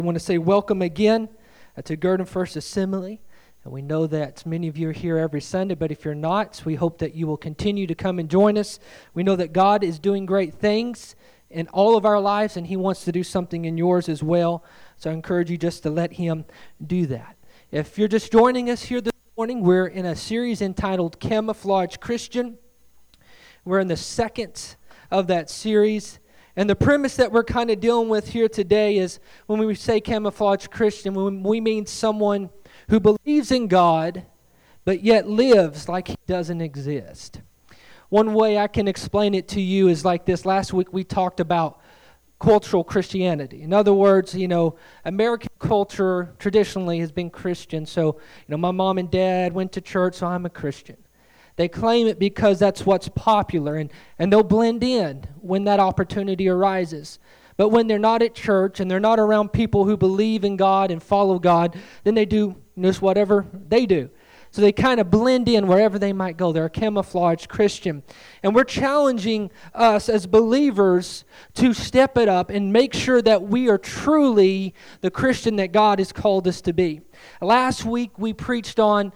I want to say welcome again to Gurdon First Assembly. And we know that many of you are here every Sunday, but if you're not, we hope that you will continue to come and join us. We know that God is doing great things in all of our lives, and He wants to do something in yours as well. So I encourage you just to let Him do that. If you're just joining us here this morning, we're in a series entitled Camouflage Christian. We're in the second of that series. And the premise that we're kind of dealing with here today is when we say camouflage Christian, we mean someone who believes in God, but yet lives like He doesn't exist. One way I can explain it to you is like this. Last week we talked about cultural Christianity. In other words, American culture traditionally has been Christian. So, my mom and dad went to church, so I'm a Christian. They claim it because that's what's popular, and they'll blend in when that opportunity arises. But when they're not at church and they're not around people who believe in God and follow God, then they do just whatever they do. So they kind of blend in wherever they might go. They're a camouflage Christian. And we're challenging us as believers to step it up and make sure that we are truly the Christian that God has called us to be. Last week we preached on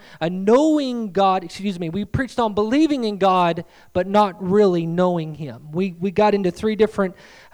we preached on believing in God, but not really knowing Him. We got into three different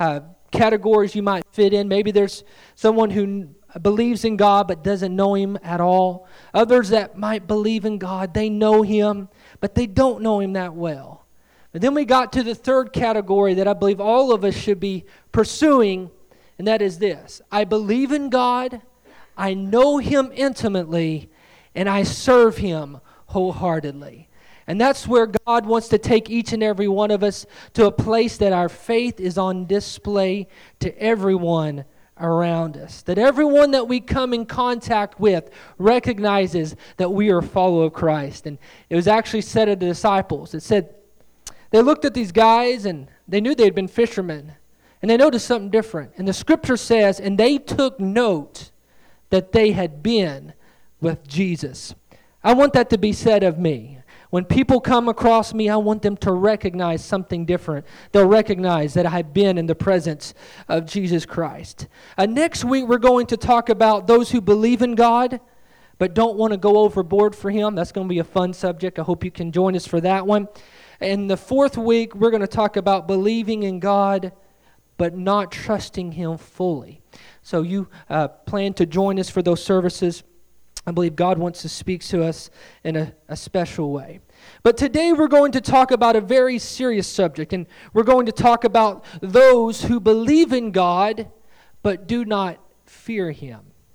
categories you might fit in. Maybe there's someone who believes in God but doesn't know Him at all. Others that might believe in God, they know Him, but they don't know Him that well. And then we got to the third category that I believe all of us should be pursuing, and that is this: I believe in God, I know Him intimately, and I serve Him wholeheartedly. And that's where God wants to take each and every one of us, to a place that our faith is on display to everyone around us. That everyone that we come in contact with recognizes that we are a follower of Christ. And it was actually said of the disciples, it said, they looked at these guys and they knew they had been fishermen. And they noticed something different. And the scripture says, and they took note that they had been with Jesus. I want that to be said of me. When people come across me, I want them to recognize something different. They'll recognize that I've been in the presence of Jesus Christ. Next week, we're going to talk about those who believe in God, but don't want to go overboard for Him. That's going to be a fun subject. I hope you can join us for that one. And the fourth week, we're going to talk about believing in God, but not trusting Him fully. So you plan to join us for those services. I believe God wants to speak to us in a special way. But today we're going to talk about a very serious subject, and we're going to talk about those who believe in God but do not fear Him.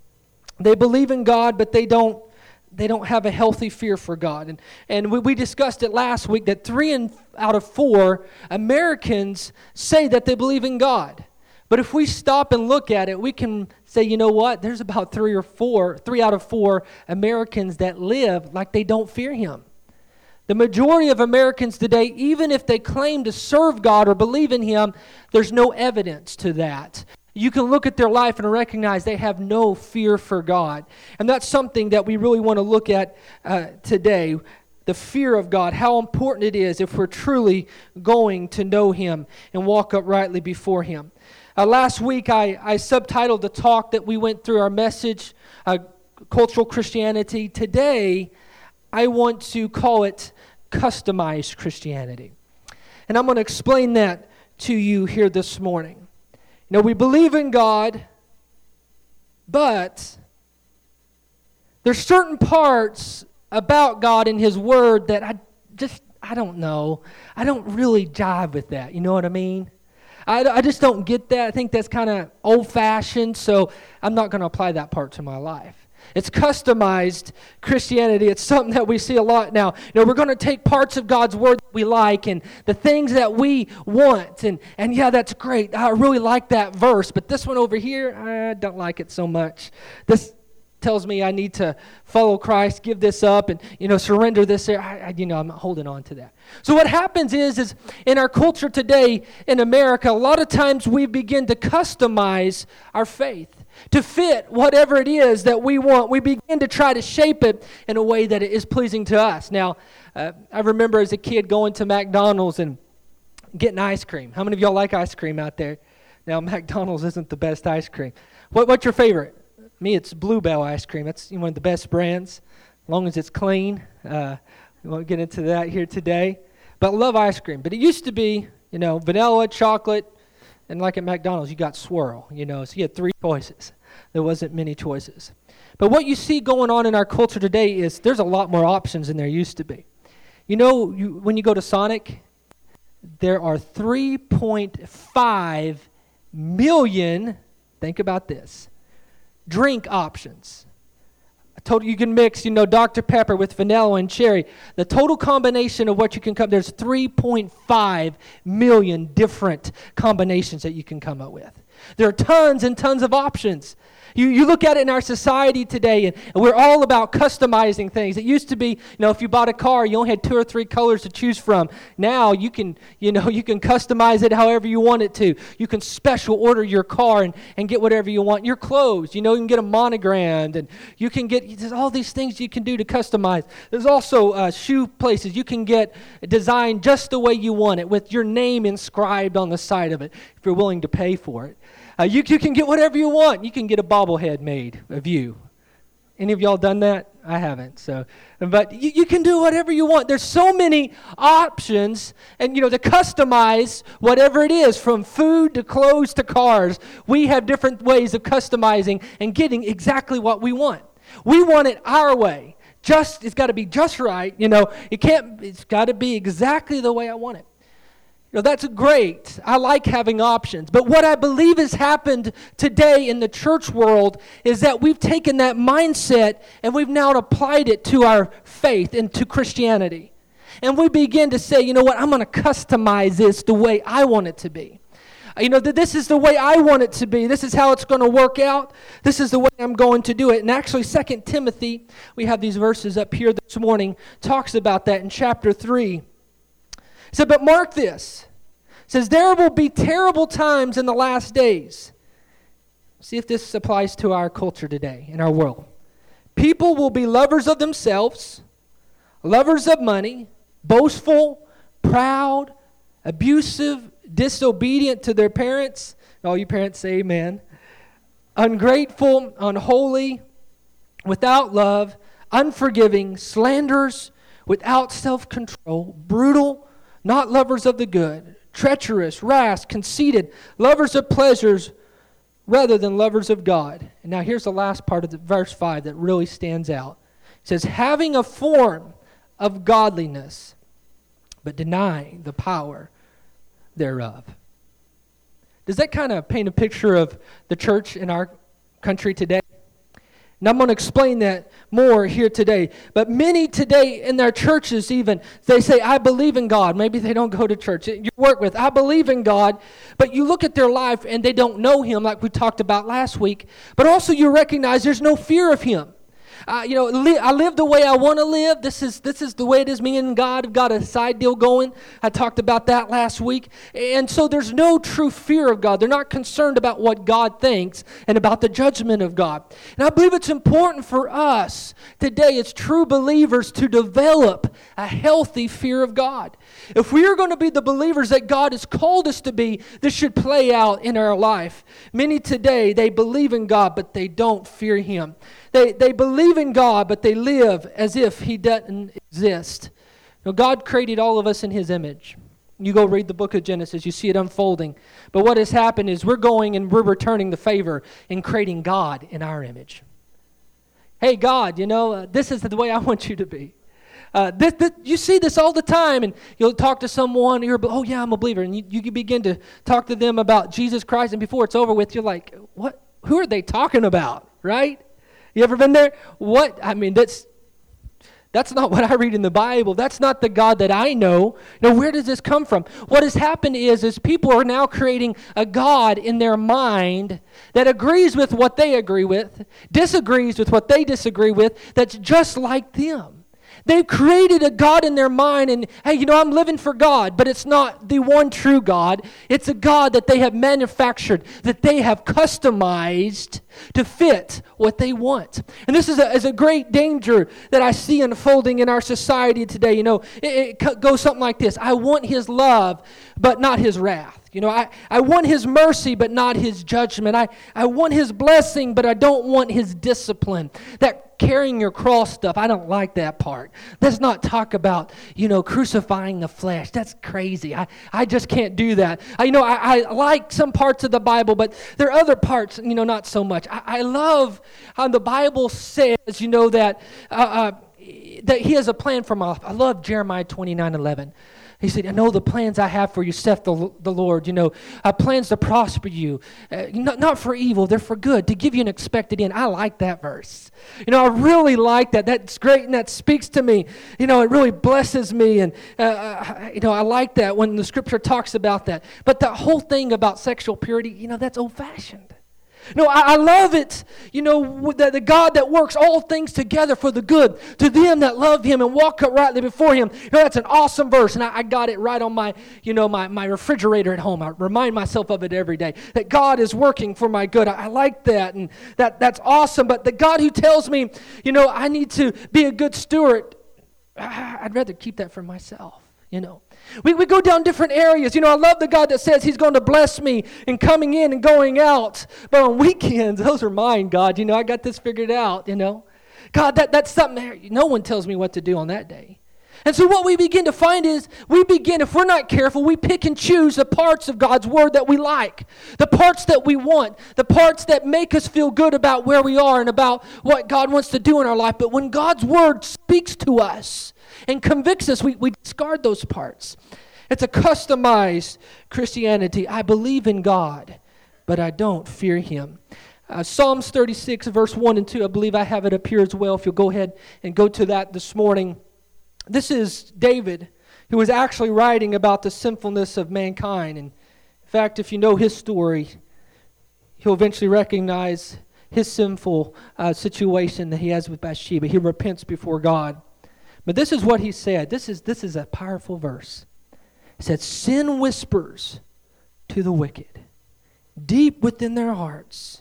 They believe in God, but they don't have a healthy fear for God. And we discussed it last week that 3 out of 4 Americans say that they believe in God. But if we stop and look at it, we can say, you know what? There's about 3 out of 4 Americans that live like they don't fear Him. The majority of Americans today, even if they claim to serve God or believe in Him, there's no evidence to that. You can look at their life and recognize they have no fear for God. And that's something that we really want to look at today. The fear of God, how important it is if we're truly going to know Him and walk uprightly before Him. Last week, I subtitled the talk that we went through, our message, Cultural Christianity. Today, I want to call it Customized Christianity. And I'm going to explain that to you here this morning. We believe in God, but there's certain parts about God and His Word that I don't know. I don't really jive with that. You know what I mean? I just don't get that. I think that's kind of old-fashioned, so I'm not going to apply that part to my life. It's customized Christianity. It's something that we see a lot now. We're going to take parts of God's Word that we like and the things that we want. And yeah, that's great. I really like that verse, but this one over here, I don't like it so much. This tells me I need to follow Christ, give this up, and surrender this there. I'm holding on to that. So what happens is in our culture today in America, a lot of times we begin to customize our faith to fit whatever it is that we want. We begin to try to shape it in a way that it is pleasing to us. Now, I remember as a kid going to McDonald's and getting ice cream. How many of y'all like ice cream out there? Now, McDonald's isn't the best ice cream. What's your favorite? Me, it's Bluebell ice cream. That's one of the best brands, as long as it's clean. We won't get into that here today. But I love ice cream. But it used to be, vanilla, chocolate, and like at McDonald's, you got swirl, so you had 3 choices. There wasn't many choices. But what you see going on in our culture today is there's a lot more options than there used to be. When you go to Sonic, there are 3.5 million, think about this, drink options. You can mix, Dr. Pepper with vanilla and cherry. The total combination of what you can there's 3.5 million different combinations that you can come up with. There are tons and tons of options. You look at it in our society today, and we're all about customizing things. It used to be, if you bought a car, you only had 2 or 3 colors to choose from. Now you can customize it however you want it to. You can special order your car and get whatever you want. Your clothes, you can get them monogrammed, and you can there's all these things you can do to customize. There's also shoe places you can get designed just the way you want it, with your name inscribed on the side of it, if you're willing to pay for it. You can get whatever you want. You can get a bobblehead made of you. Any of y'all done that? I haven't. But you can do whatever you want. There's so many options, and to customize whatever it is, from food to clothes to cars. We have different ways of customizing and getting exactly what we want. We want it our way. It's got to be just right. It's got to be exactly the way I want it. That's great. I like having options. But what I believe has happened today in the church world is that we've taken that mindset and we've now applied it to our faith and to Christianity. And we begin to say, I'm going to customize this the way I want it to be. This is the way I want it to be. This is how it's going to work out. This is the way I'm going to do it. And actually, 2 Timothy, we have these verses up here this morning, talks about that in chapter 3. It said, but mark this. It says, there will be terrible times in the last days. See if this applies to our culture today, in our world. People will be lovers of themselves, lovers of money, boastful, proud, abusive, disobedient to their parents. All you parents say amen. Ungrateful, unholy, without love, unforgiving, slanderers, without self-control, brutal, not lovers of the good, treacherous, rash, conceited, lovers of pleasures rather than lovers of God. And now here's the last part of verse 5 that really stands out. It says, having a form of godliness, but denying the power thereof. Does that kind of paint a picture of the church in our country today? And I'm going to explain that more here today. But many today in their churches even, they say, I believe in God. Maybe they don't go to church. You work with, I believe in God. But you look at their life and they don't know Him like we talked about last week. But also you recognize there's no fear of Him. I live the way I want to live. This is the way it is. Me and God have got a side deal going. I talked about that last week. And so there's no true fear of God. They're not concerned about what God thinks and about the judgment of God. And I believe it's important for us today as true believers to develop a healthy fear of God. If we are going to be the believers that God has called us to be, this should play out in our life. Many today, they believe in God, but they don't fear Him. They believe in God, but they live as if He doesn't exist. God created all of us in His image. You go read the book of Genesis, you see it unfolding. But what has happened is we're going and we're returning the favor in creating God in our image. Hey, God, this is the way I want you to be. You see this all the time, and you'll talk to someone, oh yeah, I'm a believer, and you begin to talk to them about Jesus Christ, and before it's over with, you're like, what? Who are they talking about, right? You ever been there? That's not what I read in the Bible. That's not the God that I know. Where does this come from? What has happened is people are now creating a God in their mind that agrees with what they agree with, disagrees with what they disagree with, that's just like them. They've created a God in their mind, and hey, I'm living for God, but it's not the one true God. It's a God that they have manufactured, that they have customized to fit what they want. And this is a great danger that I see unfolding in our society today. It goes something like this. I want His love, but not His wrath. You know, I want His mercy, but not His judgment. I want His blessing, but I don't want His discipline. That carrying your cross stuff, I don't like that part. Let's not talk about, crucifying the flesh. That's crazy. I just can't do that. I like some parts of the Bible, but there are other parts, not so much. I love how the Bible says, that He has a plan for my life. I love Jeremiah 29:11. He said, I know the plans I have for you, saith the Lord. Plans to prosper you, not for evil, they're for good, to give you an expected end. I like that verse. I really like that. That's great, and that speaks to me. It really blesses me, and I like that when the Scripture talks about that. But the whole thing about sexual purity, that's old-fashioned. No, I love it, that the God that works all things together for the good to them that love Him and walk uprightly before Him. That's an awesome verse, and I got it right on my, my refrigerator at home. I remind myself of it every day, that God is working for my good. I like that, and that's awesome. But the God who tells me, I need to be a good steward, I'd rather keep that for myself, We go down different areas. I love the God that says He's going to bless me in coming in and going out. But on weekends, those are mine, God. I got this figured out, God, that's something, no one tells me what to do on that day. And so what we begin to find is, if we're not careful, we pick and choose the parts of God's Word that we like, the parts that we want, the parts that make us feel good about where we are and about what God wants to do in our life. But when God's Word speaks to us and convicts us, we discard those parts. It's a customized Christianity. I believe in God, but I don't fear Him. Psalms 36, verse 1 and 2, I believe I have it up here as well. If you'll go ahead and go to that this morning. This is David, who was actually writing about the sinfulness of mankind. And in fact, if you know his story, he'll eventually recognize his sinful situation that he has with Bathsheba. He repents before God. But this is what he said. This is a powerful verse. He said, sin whispers to the wicked, deep within their hearts.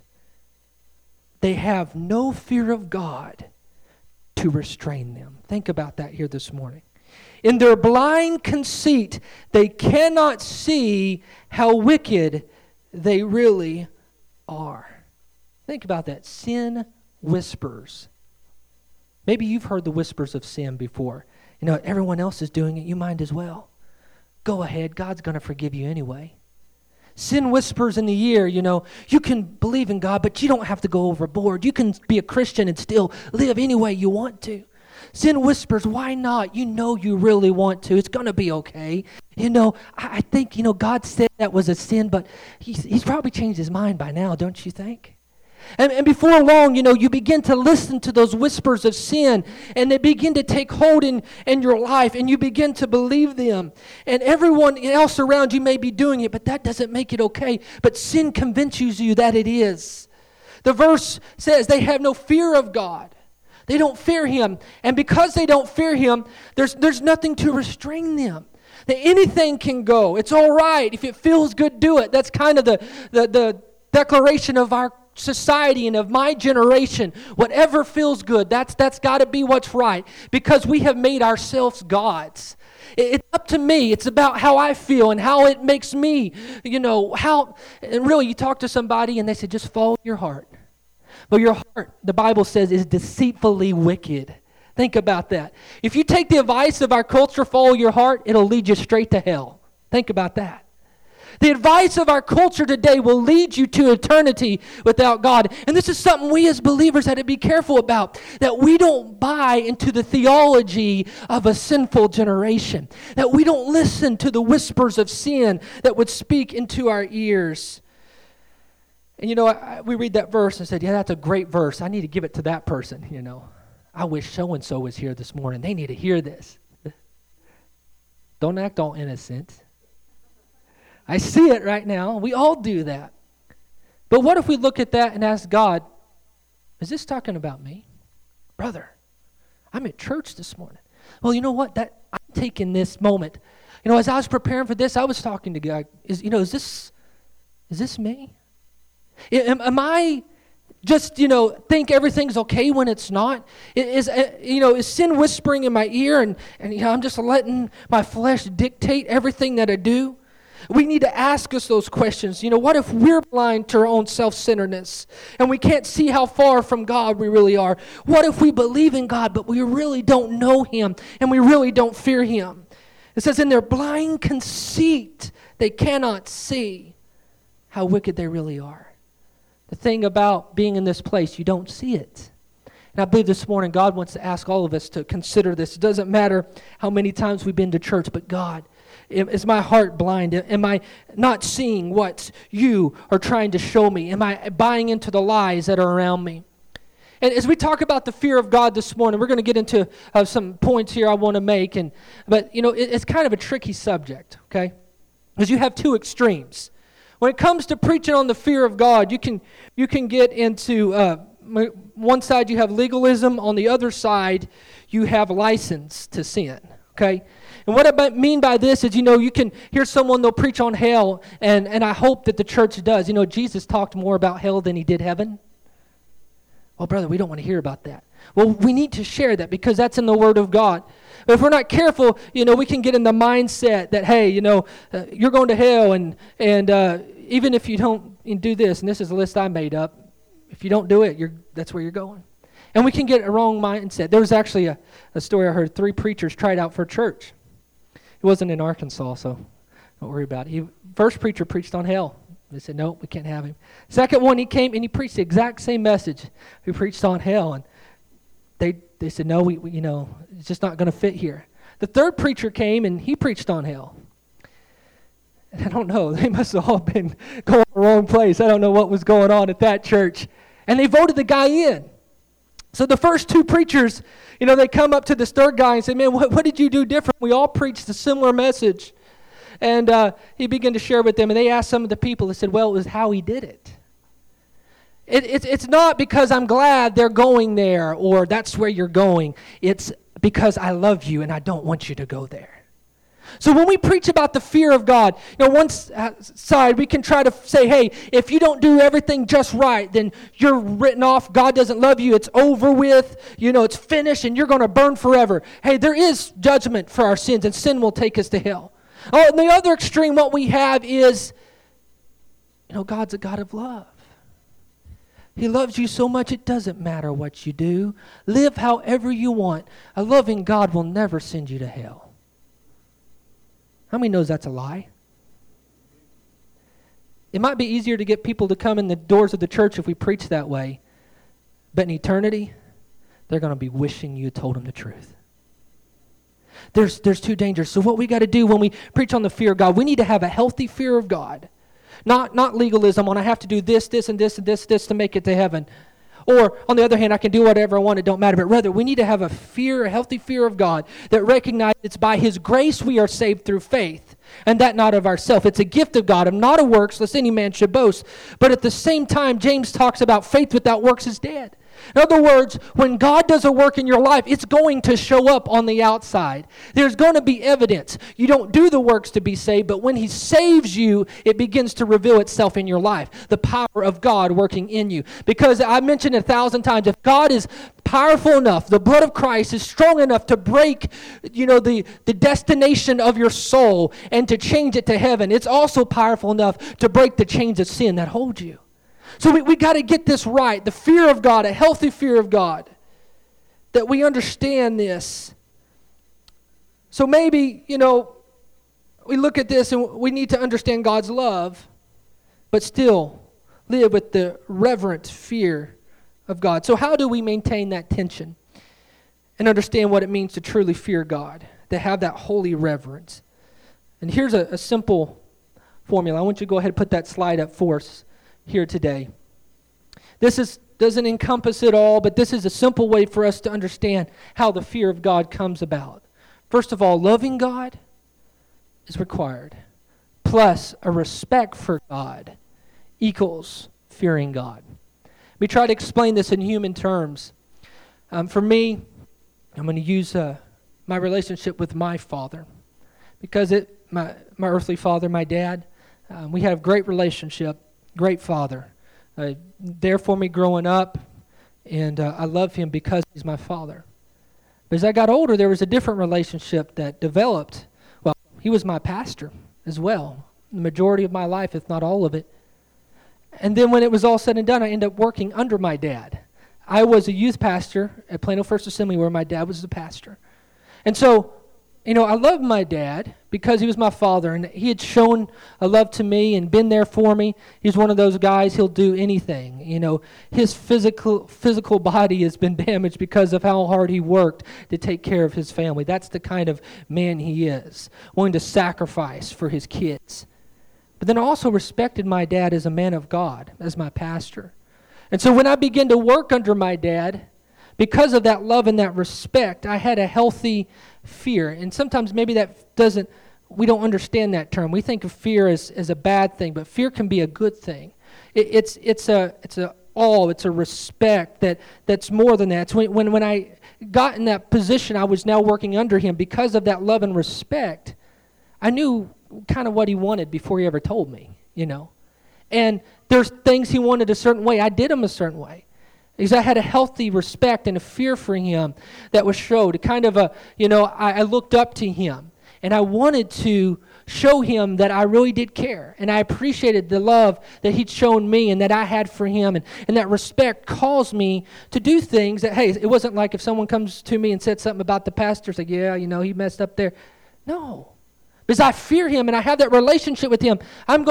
They have no fear of God to restrain them. Think about that here this morning. In their blind conceit, they cannot see how wicked they really are. Think about that. Sin whispers. Maybe you've heard the whispers of sin before. Everyone else is doing it. You might as well. Go ahead. God's going to forgive you anyway. Sin whispers in the ear, you can believe in God, but you don't have to go overboard. You can be a Christian and still live any way you want to. Sin whispers, why not? You really want to. It's going to be okay. I think, God said that was a sin, but he's probably changed his mind by now, don't you think? And before long, you begin to listen to those whispers of sin, and they begin to take hold in your life, and you begin to believe them. And everyone else around you may be doing it, but that doesn't make it okay. But sin convinces you that it is. The verse says they have no fear of God. They don't fear Him. And because they don't fear Him, there's nothing to restrain them. That anything can go. It's all right. If it feels good, do it. That's kind of the declaration of our society and of my generation. Whatever feels good, that's got to be what's right, because we have made ourselves gods. It's up to me. It's about how I feel and how it makes me, and really you talk to somebody and they say, just follow your heart. But your heart, the Bible says, is deceitfully wicked. Think about that. If you take the advice of our culture, follow your heart, it'll lead you straight to hell. Think about that. The advice of our culture today will lead you to eternity without God. And this is something we as believers had to be careful about, that we don't buy into the theology of a sinful generation, that we don't listen to the whispers of sin that would speak into our ears. And we read that verse and said, yeah, that's a great verse. I need to give it to that person, I wish so-and-so was here this morning. They need to hear this. Don't act all innocent. I see it right now. We all do that. But what if we look at that and ask God, is this talking about me? Brother, I'm at church this morning. Well, you know what? I'm taking this moment. As I was preparing for this, I was talking to God. Is this me? Am I just, think everything's okay when it's not? Is sin whispering in my ear and I'm just letting my flesh dictate everything that I do? We need to ask us those questions. What if we're blind to our own self-centeredness and we can't see how far from God we really are? What if we believe in God, but we really don't know Him and we really don't fear Him? It says, in their blind conceit, they cannot see how wicked they really are. The thing about being in this place, you don't see it. And I believe this morning God wants to ask all of us to consider this. It doesn't matter how many times we've been to church, but God, is my heart blind? Am I not seeing what you are trying to show me? Am I buying into the lies that are around me? And as we talk about the fear of God this morning, we're going to get into some points here I want to make. But it's kind of a tricky subject, okay? Because you have two extremes. When it comes to preaching on the fear of God, you can get into one side you have legalism, on the other side you have license to sin, okay? And what I mean by this is, you can hear someone, they'll preach on hell, and I hope that the church does. Jesus talked more about hell than He did heaven. Well, brother, we don't want to hear about that. Well, we need to share that because that's in the Word of God. But if we're not careful, we can get in the mindset that, hey, you're going to hell, and even if you don't do this, and this is a list I made up, if you don't do it, that's where you're going. And we can get a wrong mindset. There was actually a story I heard. 3 preachers tried out for a church. It wasn't in Arkansas, so don't worry about it. First preacher preached on hell. They said, no, we can't have him. Second one, he came and he preached the exact same message. He preached on hell, and they said, no, we it's just not going to fit here. The third preacher came and he preached on hell. And I don't know, they must have all been going to the wrong place. I don't know what was going on at that church. And they voted the guy in. So the first 2 preachers, they come up to this third guy and say, man, what did you do different? We all preached a similar message. And he began to share with them, and they asked some of the people, they said, well, it was how he did it. It's not because I'm glad they're going there or that's where you're going. It's because I love you and I don't want you to go there. So when we preach about the fear of God, one side we can try to say, hey, if you don't do everything just right, then you're written off. God doesn't love you. It's over with. It's finished and you're going to burn forever. Hey, there is judgment for our sins and sin will take us to hell. Oh, and the other extreme, what we have is, God's a God of love. He loves you so much it doesn't matter what you do. Live however you want. A loving God will never send you to hell. How many knows that's a lie? It might be easier to get people to come in the doors of the church if we preach that way. But in eternity, they're going to be wishing you told them the truth. There's 2 dangers. So what we got to do when we preach on the fear of God, we need to have a healthy fear of God. Not legalism on I have to do this, and this to make it to heaven. Or, on the other hand, I can do whatever I want, it don't matter. But rather, we need to have a healthy fear of God that recognizes it's by His grace we are saved through faith, and that not of ourselves. It's a gift of God, and not of works, lest any man should boast. But at the same time, James talks about faith without works is dead. In other words, when God does a work in your life, it's going to show up on the outside. There's going to be evidence. You don't do the works to be saved, but when He saves you, it begins to reveal itself in your life. The power of God working in you. Because I mentioned 1,000 times, if God is powerful enough, the blood of Christ is strong enough to break, the destination of your soul and to change it to heaven, it's also powerful enough to break the chains of sin that hold you. So we got to get this right. The fear of God, a healthy fear of God. That we understand this. So maybe, we look at this and we need to understand God's love, but still live with the reverent fear of God. So how do we maintain that tension and understand what it means to truly fear God, to have that holy reverence? And here's a simple formula. I want you to go ahead and put that slide up for us here today. This doesn't encompass it all, but this is a simple way for us to understand how the fear of God comes about. First of all, loving God is required, plus a respect for God equals fearing God. Let me try to explain this in human terms. For me, I'm going to use my relationship with my father, because my earthly father, my dad, we had a great relationship. Great father. There for me growing up, and I love him because he's my father. But as I got older, there was a different relationship that developed. Well, he was my pastor as well. the majority of my life, if not all of it. And then when it was all said and done, I ended up working under my dad. I was a youth pastor at Plano First Assembly where my dad was the pastor. And so, I loved my dad because he was my father, and he had shown a love to me and been there for me. He's one of those guys, he'll do anything. His physical body has been damaged because of how hard he worked to take care of his family. That's the kind of man he is, willing to sacrifice for his kids. But then I also respected my dad as a man of God, as my pastor. And so when I began to work under my dad, because of that love and that respect, I had a healthy fear. And sometimes maybe we don't understand that term. We think of fear as a bad thing, but fear can be a good thing. It's a awe, it's a respect that's more than that. It's when I got in that position, I was now working under him. Because of that love and respect, I knew kind of what he wanted before he ever told me, And there's things he wanted a certain way. I did them a certain way. Because I had a healthy respect and a fear for him that was showed. Kind of I looked up to him. And I wanted to show him that I really did care. And I appreciated the love that he'd shown me and that I had for him. And that respect caused me to do things that, hey, it wasn't like if someone comes to me and said something about the pastor, it's like, yeah, he messed up there. No. Because I fear him and I have that relationship with him,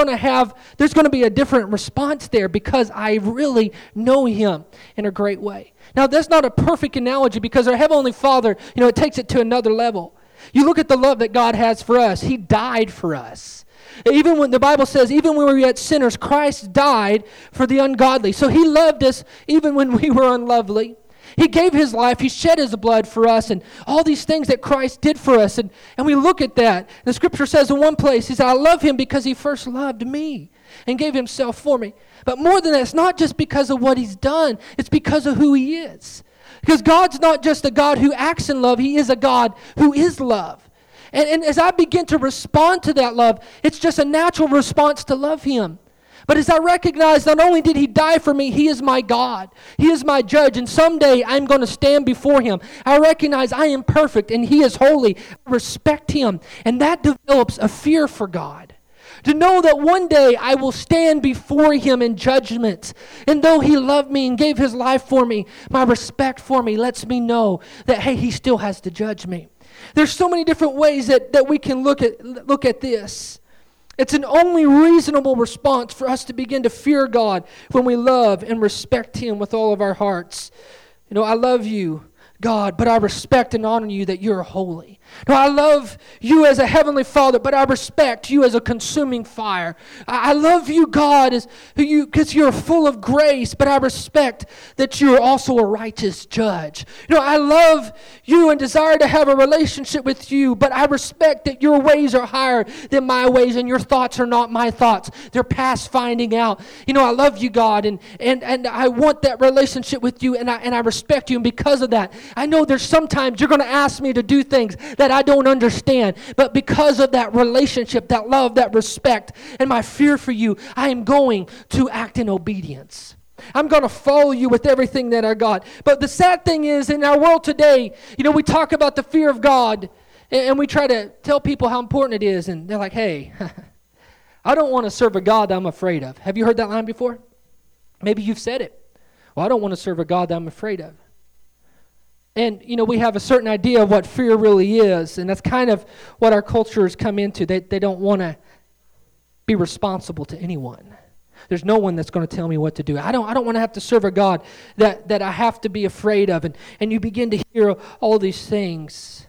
there's going to be a different response there because I really know him in a great way. Now, that's not a perfect analogy because our Heavenly Father, it takes it to another level. You look at the love that God has for us. He died for us. Even when the Bible says, even when we were yet sinners, Christ died for the ungodly. So he loved us even when we were unlovely. He gave his life. He shed his blood for us and all these things that Christ did for us. And we look at that. The scripture says in one place, he said, I love him because he first loved me and gave himself for me. But more than that, it's not just because of what he's done. It's because of who he is. Because God's not just a God who acts in love. He is a God who is love. And as I begin to respond to that love, it's just a natural response to love him. But as I recognize not only did he die for me, he is my God. He is my judge. And someday I'm going to stand before him. I recognize I am perfect and he is holy. I respect him. And that develops a fear for God. To know that one day I will stand before him in judgment. And though he loved me and gave his life for me, my respect for me lets me know that, hey, he still has to judge me. There's so many different ways that we can look at this. It's an only reasonable response for us to begin to fear God when we love and respect him with all of our hearts. I love you, God, but I respect and honor you that you're holy. No, I love you as a heavenly Father, but I respect you as a consuming fire. I love you, God, because you're full of grace, but I respect that you're also a righteous judge. I love you and desire to have a relationship with you, but I respect that your ways are higher than my ways and your thoughts are not my thoughts. They're past finding out. I love you, God, and I want that relationship with you, and I respect you, and because of that, I know there's sometimes you're going to ask me to do things that I don't understand. But because of that relationship, that love, that respect, and my fear for you, I am going to act in obedience. I'm going to follow you with everything that I got. But the sad thing is, in our world today, we talk about the fear of God, and we try to tell people how important it is, and they're like, hey, I don't want to serve a God that I'm afraid of. Have you heard that line before? Maybe you've said it. Well, I don't want to serve a God that I'm afraid of. And, we have a certain idea of what fear really is, and that's kind of what our culture has come into. They don't want to be responsible to anyone. There's no one that's going to tell me what to do. I don't want to have to serve a God that I have to be afraid of. And you begin to hear all these things.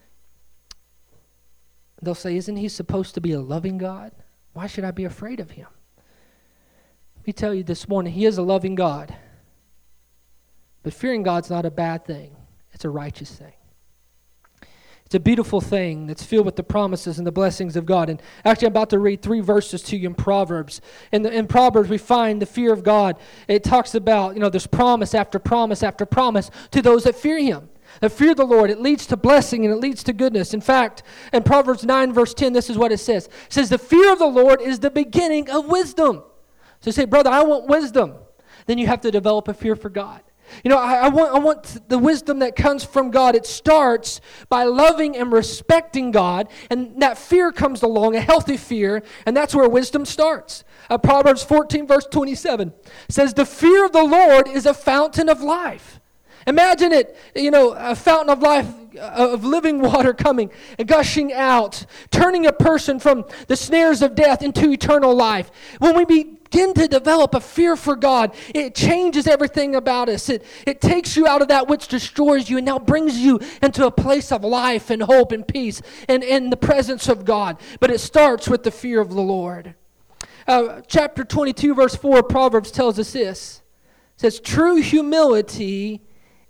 They'll say, isn't he supposed to be a loving God? Why should I be afraid of him? Let me tell you this morning, he is a loving God. But fearing God's not a bad thing. It's a righteous thing. It's a beautiful thing that's filled with the promises and the blessings of God. And actually, I'm about to read 3 verses to you in Proverbs. In Proverbs, we find the fear of God. It talks about, there's promise after promise after promise to those that fear him. That fear the Lord, it leads to blessing and it leads to goodness. In fact, in Proverbs 9, verse 10, this is what it says. It says, the fear of the Lord is the beginning of wisdom. So you say, brother, I want wisdom. Then you have to develop a fear for God. I want the wisdom that comes from God. It starts by loving and respecting God, and that fear comes along, a healthy fear, and that's where wisdom starts. Proverbs 14, verse 27 says, "The fear of the Lord is a fountain of life." Imagine it, a fountain of life, of living water coming and gushing out, turning a person from the snares of death into eternal life. When we begin to develop a fear for God, it changes everything about us. It takes you out of that which destroys you and now brings you into a place of life and hope and peace and in the presence of God. But it starts with the fear of the Lord. Chapter 22, verse 4 of Proverbs tells us this. It says, "True humility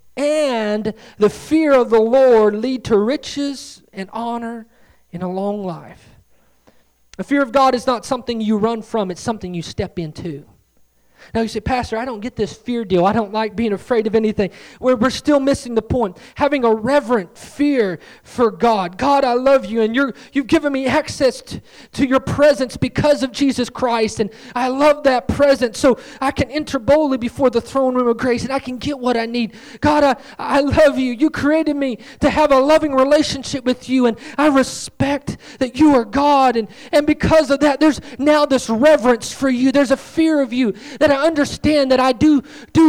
and the fear of the Lord lead to riches and honor in a long life." The fear of God is not something you run from, it's something you step into. Now you say, "Pastor, I don't get this fear deal. I don't like being afraid of anything." We're still missing the point. Having a reverent fear for God. God, I love you, and you've given me access to your presence because of Jesus Christ, and I love that presence, so I can enter boldly before the throne room of grace, and I can get what I need. God, I love you. You created me to have a loving relationship with you, and I respect that you are God, and because of that, there's now this reverence for you. There's a fear of you that I understand that I do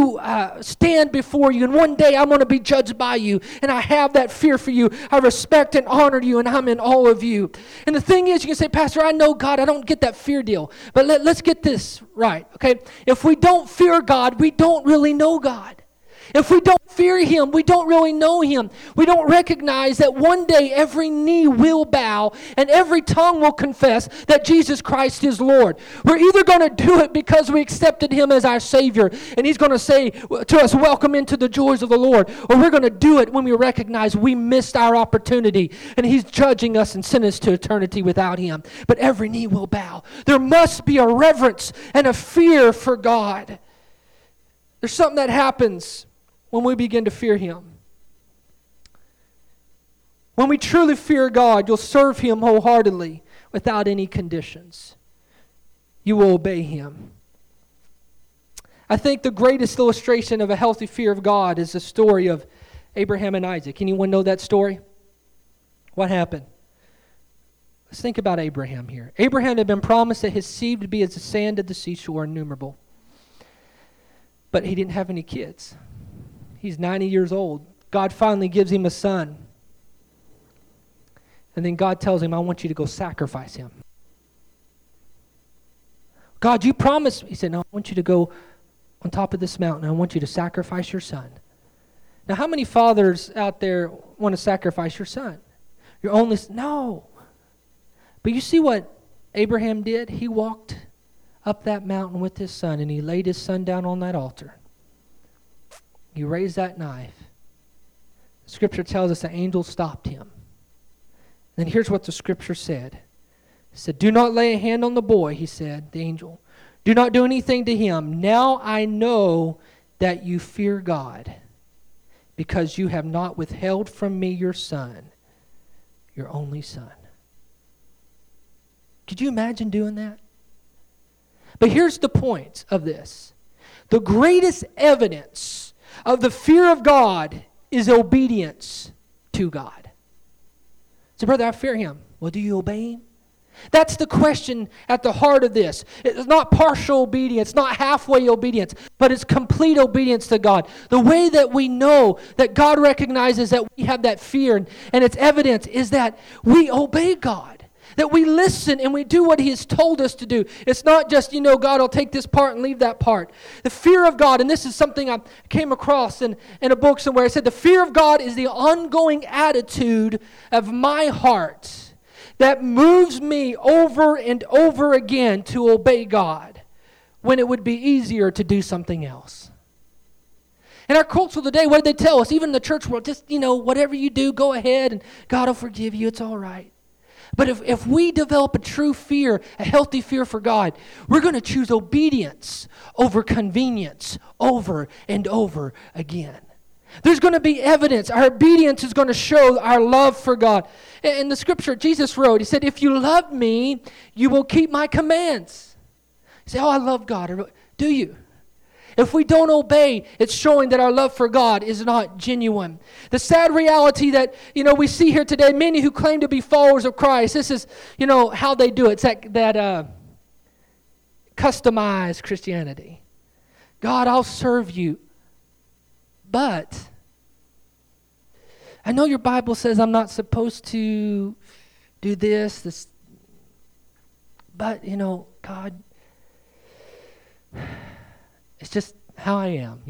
stand before you, and one day I'm going to be judged by you, and I have that fear for you. I respect and honor you, and I'm in all of you. And the thing is, you can say, "Pastor, I know God. I don't get that fear deal." But let's get this right, okay? If we don't fear God, we don't really know God. If we don't fear Him, we don't really know Him. We don't recognize that one day every knee will bow and every tongue will confess that Jesus Christ is Lord. We're either going to do it because we accepted Him as our Savior and He's going to say to us, "Welcome into the joys of the Lord," or we're going to do it when we recognize we missed our opportunity and He's judging us and sending us to eternity without Him. But every knee will bow. There must be a reverence and a fear for God. There's something that happens when we begin to fear Him. When we truly fear God, you'll serve Him wholeheartedly without any conditions. You will obey Him. I think the greatest illustration of a healthy fear of God is the story of Abraham and Isaac. Anyone know that story? What happened? Let's think about Abraham here. Abraham had been promised that his seed would be as the sand of the seashore, innumerable. But he didn't have any kids. He's 90 years old. God finally gives him a son. And then God tells him, "I want you to go sacrifice him." "God, you promised me." He said, "No, I want you to go on top of this mountain. I want you to sacrifice your son." Now, how many fathers out there want to sacrifice your son? Your only son? No. But you see what Abraham did? He walked up that mountain with his son, and he laid his son down on that altar. He raised that knife. Scripture tells us the angel stopped him. And here's what the Scripture said. It said, "Do not lay a hand on the boy," he said, the angel. "Do not do anything to him. Now I know that you fear God, because you have not withheld from me your son, your only son." Could you imagine doing that? But here's the point of this. The greatest evidence of the fear of God is obedience to God. So, brother, I fear Him. Well, do you obey Him? That's the question at the heart of this. It's not partial obedience, not halfway obedience, but it's complete obedience to God. The way that we know that God recognizes that we have that fear and its evidence is that we obey God. That we listen and we do what He has told us to do. It's not just, God will take this part and leave that part. The fear of God, and this is something I came across in a book somewhere. It said, the fear of God is the ongoing attitude of my heart that moves me over and over again to obey God when it would be easier to do something else. In our culture today, what did they tell us? Even in the church world, just, whatever you do, go ahead and God will forgive you. It's all right. But if we develop a true fear, a healthy fear for God, we're going to choose obedience over convenience over and over again. There's going to be evidence. Our obedience is going to show our love for God. In the Scripture, Jesus wrote, He said, "If you love me, you will keep my commands." You say, "Oh, I love God." Do you? If we don't obey, it's showing that our love for God is not genuine. The sad reality that, we see here today, many who claim to be followers of Christ, this is, how they do it. It's that customized Christianity. God, I'll serve you, but I know your Bible says I'm not supposed to do this, but, God, it's just how I am,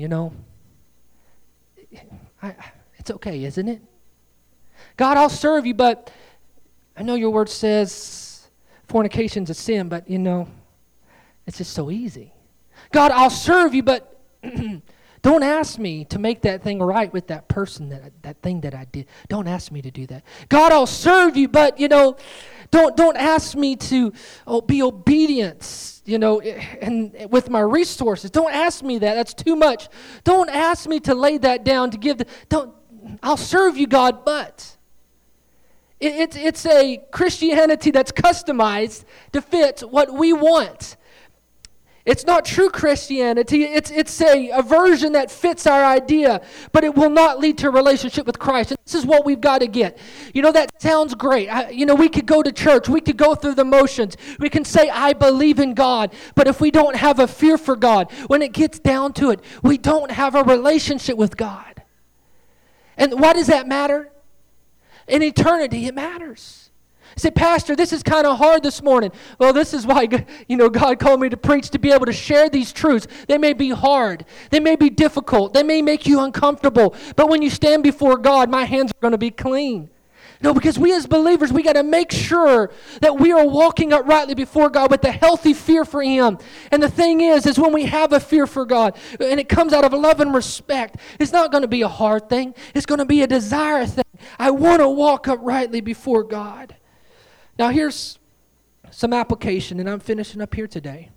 It's okay, isn't it? God, I'll serve you, but I know your word says fornication's a sin, but, it's just so easy. God, I'll serve you, but don't ask me to make that thing right with that person, that thing that I did. Don't ask me to do that. God, I'll serve you, but, don't ask me to be obedient, and with my resources. Don't ask me that. That's too much. Don't ask me to lay that down to give. I'll serve you, God, but it's a Christianity that's customized to fit what we want. It's not true Christianity. It's a version that fits our idea, but it will not lead to a relationship with Christ. And this is what we've got to get. That sounds great. We could go to church. We could go through the motions. We can say, I believe in God. But if we don't have a fear for God, when it gets down to it, we don't have a relationship with God. And why does that matter? In eternity, it matters. Say, Pastor, this is kind of hard this morning. Well, this is why, God called me to preach, to be able to share these truths. They may be hard. They may be difficult. They may make you uncomfortable. But when you stand before God, my hands are going to be clean. No, because we as believers, we got to make sure that we are walking uprightly before God with a healthy fear for Him. And the thing is when we have a fear for God, and it comes out of love and respect, it's not going to be a hard thing. It's going to be a desire thing. I want to walk uprightly before God. Now here's some application, and I'm finishing up here today.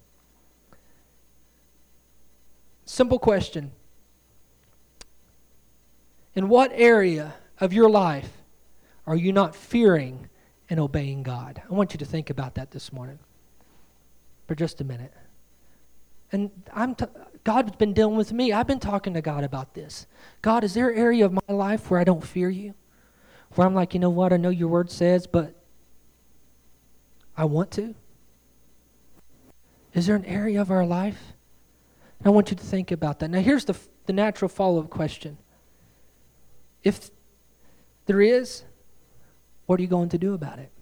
Simple question. In what area of your life are you not fearing and obeying God? I want you to think about that this morning for just a minute. And God's been dealing with me. I've been talking to God about this. God, is there an area of my life where I don't fear you? Where I'm like, you know what, I know your word says, but I want to? Is there an area of our life? I want you to think about that. Now here's the natural follow-up question. If there is, what are you going to do about it?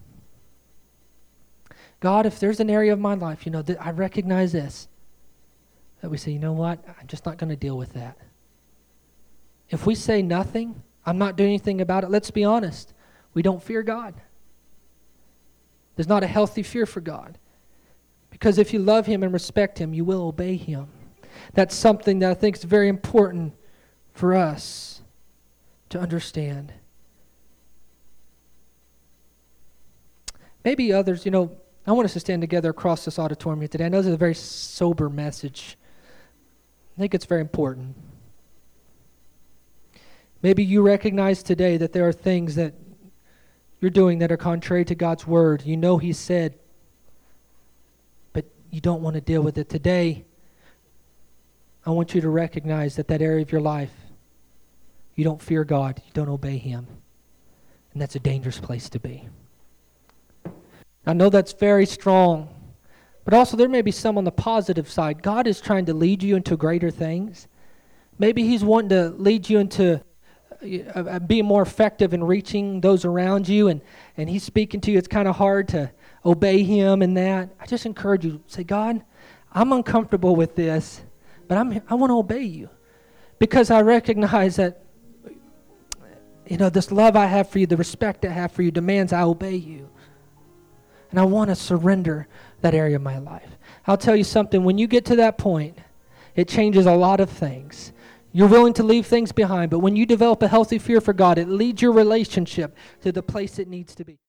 God, if there's an area of my life, that I recognize this, that we say, you know what, I'm just not going to deal with that. If we say nothing, I'm not doing anything about it, let's be honest, we don't fear God. There's not a healthy fear for God. Because if you love Him and respect Him, you will obey Him. That's something that I think is very important for us to understand. Maybe others, I want us to stand together across this auditorium here today. I know this is a very sober message. I think it's very important. Maybe you recognize today that there are things that you're doing that are contrary to God's word. You know He said, but you don't want to deal with it. Today, I want you to recognize that area of your life, you don't fear God, you don't obey Him. And that's a dangerous place to be. I know that's very strong, but also there may be some on the positive side. God is trying to lead you into greater things. Maybe He's wanting to lead you into being more effective in reaching those around you, and He's speaking to you. It's kind of hard to obey Him in that. I just encourage you, say, God, I'm uncomfortable with this, but I want to obey you because I recognize that, this love I have for you, the respect I have for you demands I obey you. And I want to surrender that area of my life. I'll tell you something, when you get to that point, it changes a lot of things. You're willing to leave things behind, but when you develop a healthy fear for God, it leads your relationship to the place it needs to be.